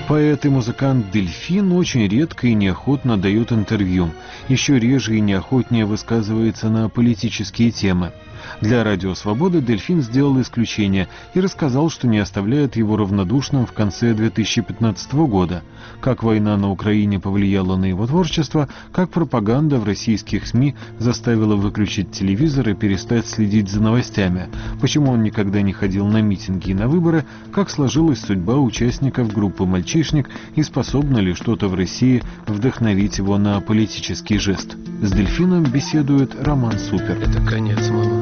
Поэт и музыкант Дельфин очень редко и неохотно дает интервью, еще реже и неохотнее высказывается на политические темы. Для «Радио Свобода» Дельфин сделал исключение и рассказал, что не оставляет его равнодушным в конце 2015 года, как война на Украине повлияла на его творчество, как пропаганда в российских СМИ заставила выключить телевизор и перестать следить за новостями, почему он никогда не ходил на митинги и на выборы, как сложилась судьба участников группы «Мальчишник» и способно ли что-то в России вдохновить его на политический жест. С Дельфином беседует Роман Супер. Это конец, мама.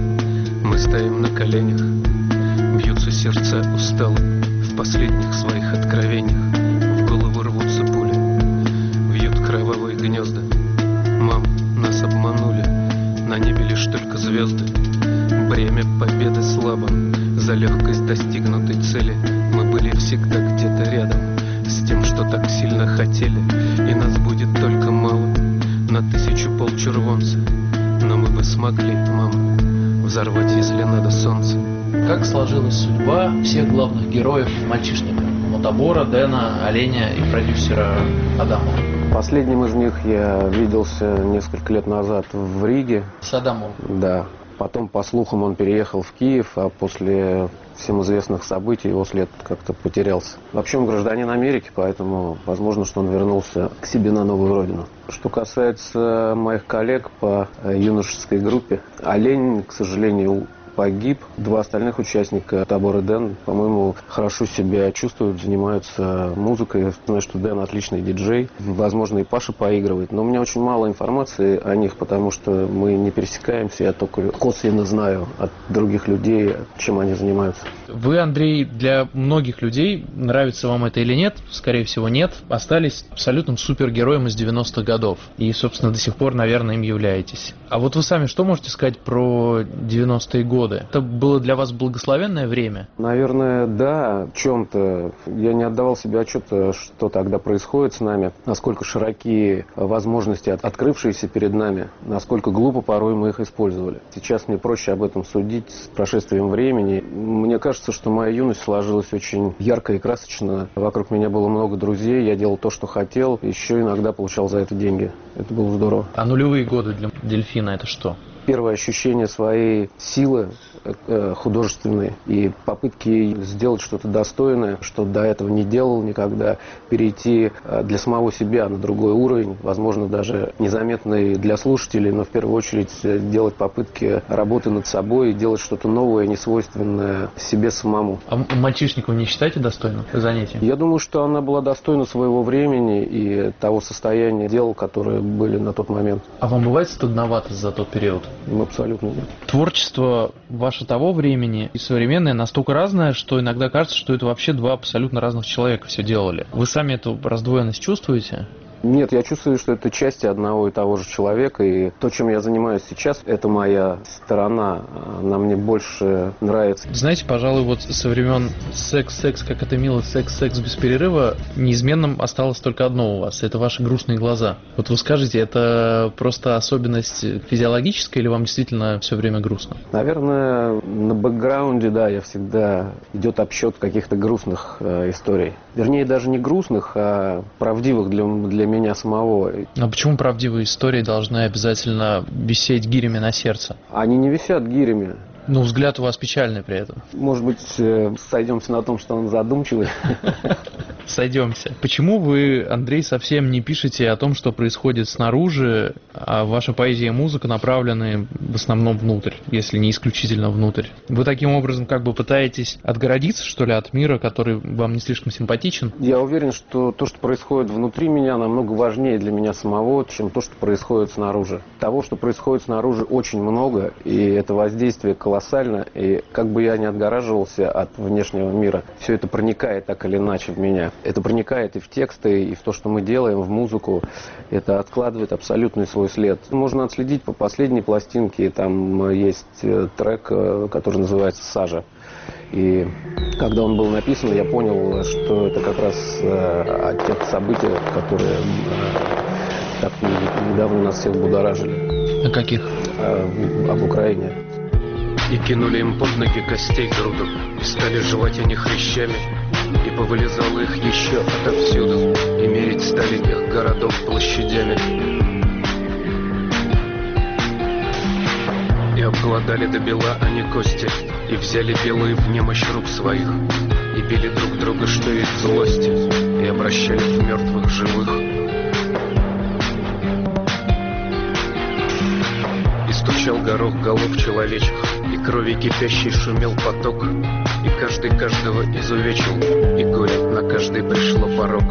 Мы стоим на коленях, бьются сердца устало, в последних своих откровениях в голову рвутся пули, вьют кровавые гнезда. Мам, нас обманули, на небе лишь только звезды. Бремя победы слабо, за легкость достигнутой цели. Мы были всегда где-то рядом с тем, что так сильно хотели, и нас будет только мало, на 1000 полчервонца. Но мы бы смогли, мама, взорвать, если надо, солнце. Как сложилась судьба всех главных героев «Мальчишника»? Мотобора, Дэна, Оленя и продюсера Адама. Последним из них я виделся несколько лет назад в Риге. С Адамом? Да. Потом, по слухам, он переехал в Киев, а после всем известных событий его след как-то потерялся. Вообще он гражданин Америки, поэтому возможно, что он вернулся к себе на новую родину. Что касается моих коллег по юношеской группе, Олень, к сожалению, погиб. 2 остальных участника, Табор и Дэн, по-моему, хорошо себя чувствуют, занимаются музыкой. Я знаю, что Дэн отличный диджей. Возможно, и Паша поигрывает. Но у меня очень мало информации о них, потому что мы не пересекаемся. Я только косвенно знаю от других людей, чем они занимаются. Вы, Андрей, для многих людей, нравится вам это или нет, скорее всего, нет, остались абсолютным супергероем из 90-х годов. И, собственно, до сих пор, наверное, им являетесь. А вот вы сами что можете сказать про 90-е годы? Это было для вас благословенное время? Наверное, да, в чем-то. Я не отдавал себе отчета, что тогда происходит с нами, насколько широки возможности, открывшиеся перед нами, насколько глупо порой мы их использовали. Сейчас мне проще об этом судить с прошествием времени. Мне кажется, что моя юность сложилась очень ярко и красочно. Вокруг меня было много друзей, я делал то, что хотел, еще иногда получал за это деньги. Это было здорово. А нулевые годы для Дельфина это что? Первое ощущение своей силы художественной и попытки сделать что-то достойное, что до этого не делал никогда, перейти для самого себя на другой уровень, возможно, даже незаметный для слушателей, но в первую очередь делать попытки работы над собой и делать что-то новое, несвойственное себе самому. А «Мальчишников» не считаете достойным занятия? Я думаю, что она была достойна своего времени и того состояния дел, которые были на тот момент. А вам бывает стыдновато за тот период? Абсолютно нет. Творчество ваше того времени и современное настолько разное, что иногда кажется, что это вообще 2 абсолютно разных человека все делали. Вы сами эту раздвоенность чувствуете? Нет, я чувствую, что это части одного и того же человека, и то, чем я занимаюсь сейчас, это моя сторона, она мне больше нравится. Знаете, пожалуй, вот со времен секс, как это мило, секс без перерыва, неизменным осталось только одно у вас, это ваши грустные глаза. Вот вы скажите, это просто особенность физиологическая или вам действительно все время грустно? Наверное, на бэкграунде, да, я всегда идет обсчет каких-то грустных историй. Вернее, даже не грустных, а правдивых для меня самого. А почему правдивые истории должны обязательно висеть гирями на сердце? Они не висят гирями. Ну, взгляд у вас печальный при этом. Может быть, сойдемся на том, что он задумчивый. Сойдемся. Почему вы, Андрей, совсем не пишете о том, что происходит снаружи, а ваша поэзия и музыка направлены в основном внутрь, если не исключительно внутрь? Вы таким образом как бы пытаетесь отгородиться, что ли, от мира, который вам не слишком симпатичен? Я уверен, что то, что происходит внутри меня, намного важнее для меня самого, чем то, что происходит снаружи. Того, что происходит снаружи, очень много, и это воздействие колоссально, и как бы я ни отгораживался от внешнего мира, все это проникает так или иначе в меня. Это проникает и в тексты, и в то, что мы делаем, в музыку. Это откладывает абсолютный свой след. Можно отследить по последней пластинке. Там есть трек, который называется «Сажа». И когда он был написан, я понял, что это как раз о тех событиях, которые так недавно нас всех будоражили. О каких? Об Украине. И кинули им под ноги костей груду, и стали жевать они хрящами. И повылезало их еще отовсюду, и мерить стали их городов площадями. И обглодали до бела они кости, и взяли белые в немощь рук своих, и били друг друга, что из злости, и обращали в мертвых живых. И стучал горох голов человечих, и крови кипящий шумел поток, и каждый каждого изувечил, и горе на каждый пришло порог.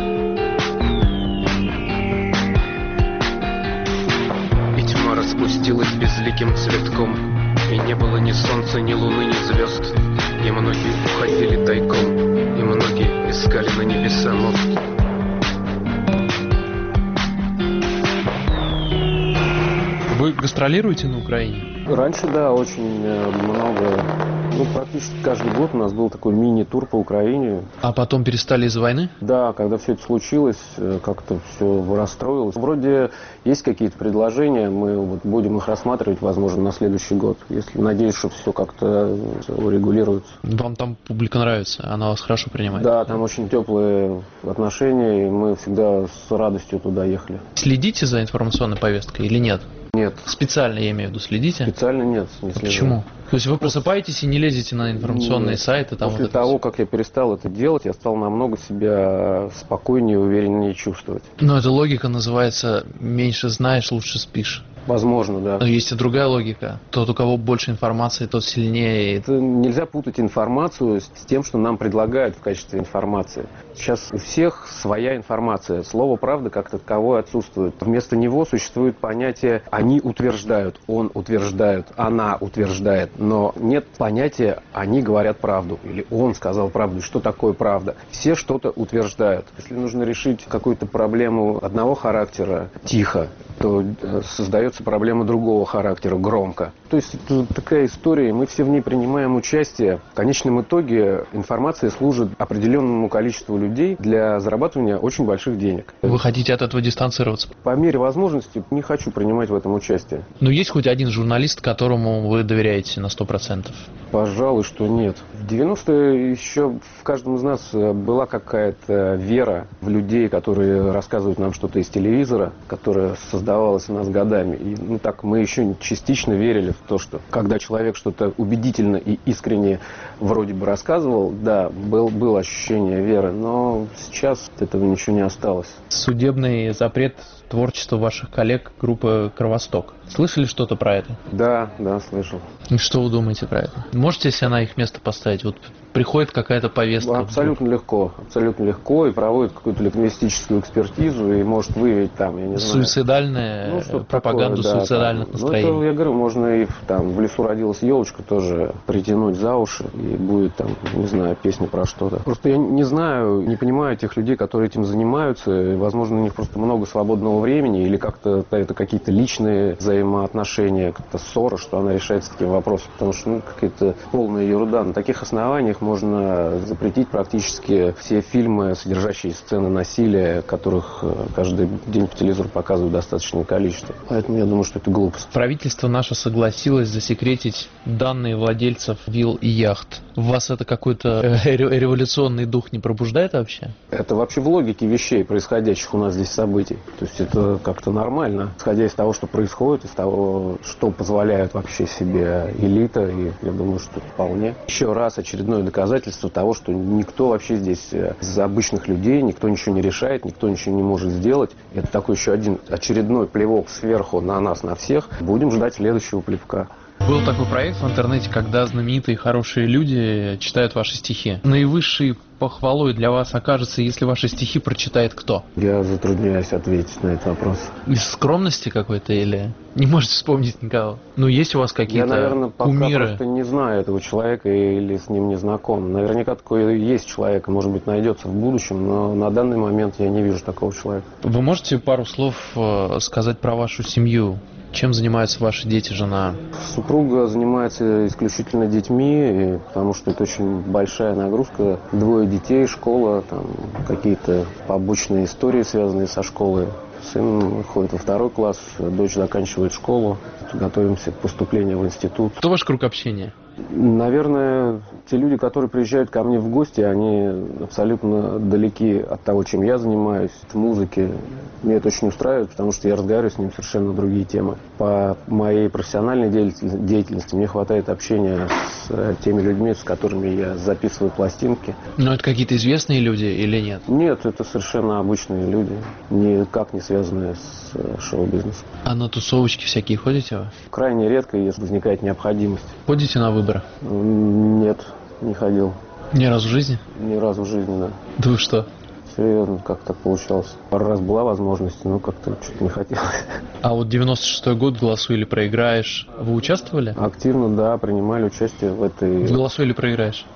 И тьма распустилась безликим цветком, и не было ни солнца, ни луны, ни звезд, и многие уходили тайком, и многие искали на небеса мост. Вы гастролируете на Украине? Раньше, да, очень много. Практически каждый год у нас был такой мини-тур по Украине. А потом перестали из-за войны? Да, когда все это случилось, как-то все расстроилось. Вроде есть какие-то предложения, мы вот будем их рассматривать, возможно, на следующий год. Если надеюсь, что все как-то урегулируется. Вам там публика нравится? Она вас хорошо принимает? Да, там очень теплые отношения, и мы всегда с радостью туда ехали. Следите за информационной повесткой или нет? Нет. Специально, я имею в виду, следите? Специально нет. Не слежу. Почему? То есть вы просыпаетесь и не лезете на информационные сайты? Там После вот того, как я перестал это делать, я стал намного себя спокойнее и увереннее чувствовать. Но эта логика называется «меньше знаешь, лучше спишь». Возможно, да. Но есть и другая логика. Тот, у кого больше информации, тот сильнее. Это нельзя путать информацию с тем, что нам предлагают в качестве информации. Сейчас у всех своя информация. Слово «правда» как таковое отсутствует. Вместо него существует понятие «они утверждают», «он утверждает», «она утверждает». Но нет понятия «они говорят правду» или «он сказал правду». Что такое правда? Все что-то утверждают. Если нужно решить какую-то проблему одного характера тихо, то создается проблема другого характера громко. То есть это такая история, мы все в ней принимаем участие. В конечном итоге информация служит определенному количеству людей для зарабатывания очень больших денег. Вы хотите от этого дистанцироваться? По мере возможности не хочу принимать в этом участие. Но есть хоть один журналист, которому вы доверяете на 100%? Пожалуй, что нет. В 90-е еще в каждом из нас была какая-то вера в людей, которые рассказывают нам что-то из телевизора, которая создавалась у нас годами. И так мы еще частично верили в то, что когда человек что-то убедительно и искренне вроде бы рассказывал, да, было ощущение веры, но сейчас от этого ничего не осталось. Судебный запрет творчества ваших коллег группы «Кровосток». Слышали что-то про это? Да, слышал. И что вы думаете про это? Можете себя на их место поставить? Вот приходит какая-то повестка. Абсолютно легко, и проводит какую-то лингвистическую экспертизу, и может выявить там, я не знаю. Суицидальная пропаганду такое, суицидальных настроений. Ну, это, я говорю, можно и в лесу родилась елочка тоже притянуть за уши, и будет там, не знаю, песня про что-то. Просто я не знаю, не понимаю тех людей, которые этим занимаются, и, возможно, у них просто много свободного времени, или как-то это какие-то личные взаимоотношения, как-то ссора, что она решается таким вопросом, потому что какая-то полная ерунда. На таких основаниях можно запретить практически все фильмы, содержащие сцены насилия, которых каждый день по телевизору показывают достаточное количество. Поэтому я думаю, что это глупость. Правительство наше согласилось засекретить данные владельцев вилл и яхт. В вас это какой-то революционный дух не пробуждает вообще? Это вообще в логике вещей, происходящих у нас здесь событий. То есть это как-то нормально, исходя из того, что происходит, из того, что позволяет вообще себе элита, и я думаю, что вполне. Еще раз очередное доказательство того, что никто вообще здесь из обычных людей, никто ничего не решает, никто ничего не может сделать. Это такой еще один очередной плевок сверху на нас, на всех. Будем ждать следующего плевка. Был такой проект в интернете, когда знаменитые хорошие люди читают ваши стихи. Наивысшей похвалой для вас окажется, если ваши стихи прочитает кто? Я затрудняюсь ответить на этот вопрос. Из скромности какой-то или не можете вспомнить никого? Ну, есть у вас какие-то кумиры? Я, наверное, пока просто не знаю этого человека или с ним не знаком. Наверняка такой есть человек, может быть, найдется в будущем, но на данный момент я не вижу такого человека. Вы можете пару слов сказать про вашу семью? Чем занимаются ваши дети, жена? Супруга занимается исключительно детьми, потому что это очень большая нагрузка. 2 детей, школа, там какие-то побочные истории, связанные со школой. Сын ходит во 2 класс, дочь заканчивает школу, готовимся к поступлению в институт. Кто ваш круг общения? Наверное, те люди, которые приезжают ко мне в гости, они абсолютно далеки от того, чем я занимаюсь, от музыки. Меня это очень устраивает, потому что я разговариваю с ним совершенно на другие темы. По моей профессиональной деятельности мне хватает общения с теми людьми, с которыми я записываю пластинки. Но это какие-то известные люди или нет? Нет, это совершенно обычные люди, никак не связанные с шоу-бизнесом. А на тусовочки всякие ходите вы? Крайне редко, если возникает необходимость. Ходите на выборы? Нет, не ходил. Ни разу в жизни? Ни разу в жизни, да. Да вы что? Серьезно, как так получалось. Пару раз была возможность, но как-то что-то не хотелось. А вот 96-й год «Голосуй или проиграешь». Вы участвовали? Активно, да, принимали участие в этой «Голосуй или проиграешь».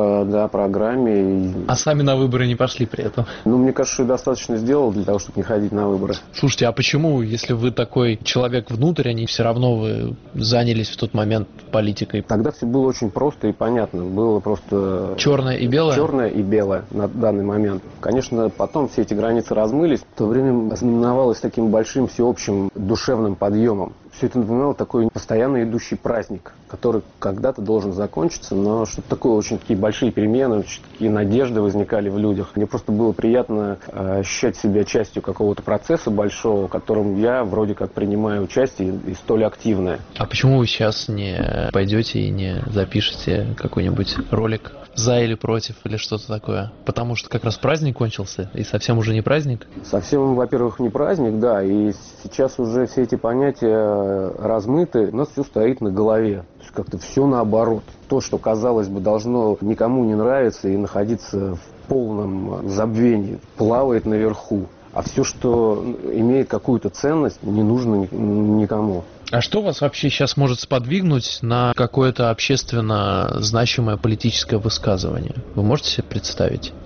программе. А сами на выборы не пошли при этом? Ну, мне кажется, что я достаточно сделал для того, чтобы не ходить на выборы. Слушайте, а почему, если вы такой человек внутрь, они все равно вы занялись в тот момент политикой? Тогда все было очень просто и понятно. Было просто... Черное и белое? Черное и белое на данный момент. Конечно, потом все эти границы размылись. В то время ознаменовалось таким большим всеобщим душевным подъемом. Все это напоминало такой постоянно идущий праздник, который когда-то должен закончиться, но что-то такое, очень такие большие перемены, очень такие надежды возникали в людях. Мне просто было приятно ощущать себя частью какого-то процесса большого, в котором я вроде как принимаю участие и столь активное. А почему вы сейчас не пойдете и не запишете какой-нибудь ролик за или против или что-то такое? Потому что как раз праздник кончился, и совсем уже не праздник? Совсем, во-первых, не праздник, да, и сейчас уже все эти понятия размыты, у нас все стоит на голове. То есть как-то все наоборот. То, что, казалось бы, должно никому не нравиться и находиться в полном забвении, плавает наверху. А все, что имеет какую-то ценность, не нужно никому. А что вас вообще сейчас может сподвигнуть на какое-то общественно значимое политическое высказывание? Вы можете себе представить?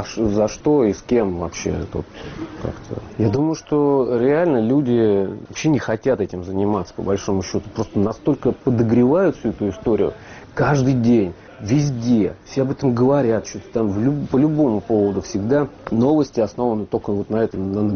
За что и с кем вообще тут как-то? Я думаю, что реально люди вообще не хотят этим заниматься, по большому счету. Просто настолько подогревают всю эту историю каждый день. Везде, все об этом говорят, что-то там по любому поводу всегда новости основаны только вот на этом, на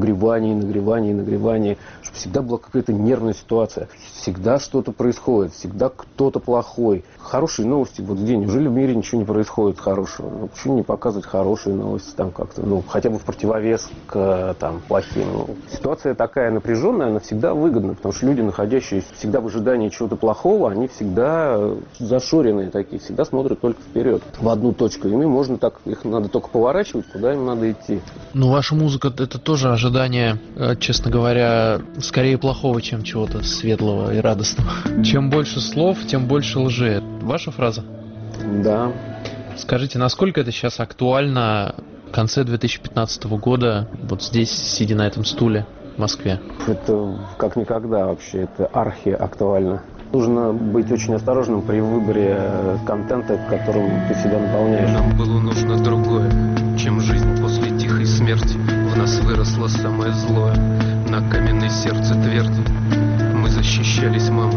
нагревании, чтобы всегда была какая-то нервная ситуация, всегда что-то происходит, всегда кто-то плохой. Хорошие новости вот где, неужели в мире ничего не происходит хорошего? Ну, почему не показывать хорошие новости там как-то, ну, хотя бы в противовес к там плохим. Ну, ситуация такая напряженная, она всегда выгодна, потому что люди, находящиеся всегда в ожидании чего-то плохого, они всегда зашоренные такие, всегда смотрят только вперед, в одну точку. Ими можно так, их надо только поворачивать, куда им надо идти. Ну, ваша музыка — это тоже ожидание, честно говоря, скорее плохого, чем чего-то светлого и радостного. Чем больше слов, тем больше лжи. Ваша фраза? Да. Скажите, насколько это сейчас актуально в конце 2015 года, вот здесь, сидя на этом стуле в Москве? Это как никогда вообще, это архиактуально. Нужно быть очень осторожным при выборе контента, которым ты себя наполняешь. Нам было нужно другое, чем жизнь после тихой смерти. В нас выросло самое злое, на каменной сердце тверди. Мы защищались, мама,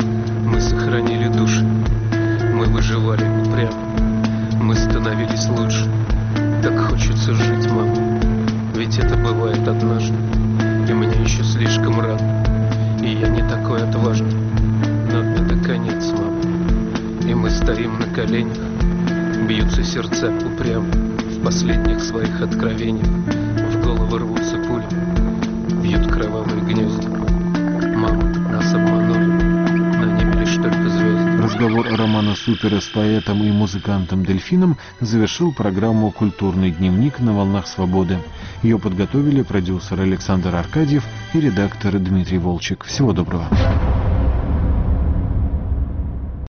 мы сохранили души, мы выживали упрямо, мы становились лучше. Так хочется жить, мама, ведь это бывает однажды, и мне еще слишком рано, и я не такой отважный. Но это конец, мама, и мы стоим на коленях, бьются сердца упрямо, в последних своих откровениях, в головы рвутся пули, бьют кровавые гнезда. Мама, нас обманули, на небе лишь только звезды. Разговор Романа Супера с поэтом и музыкантом-дельфином завершил программу «Культурный дневник» на волнах свободы. Ее подготовили продюсер Александр Аркадьев и редактор Дмитрий Волчек. Всего доброго.